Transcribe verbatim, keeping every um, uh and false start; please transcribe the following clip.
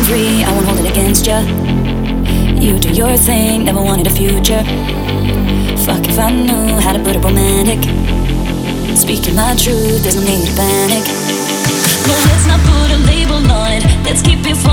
free, I won't hold it against ya. You do your thing, never wanted a future. Fuck if I knew how to put it romantic. Speaking my truth, there's no need to panic. No, let's not put a label on it. Let's keep it fun.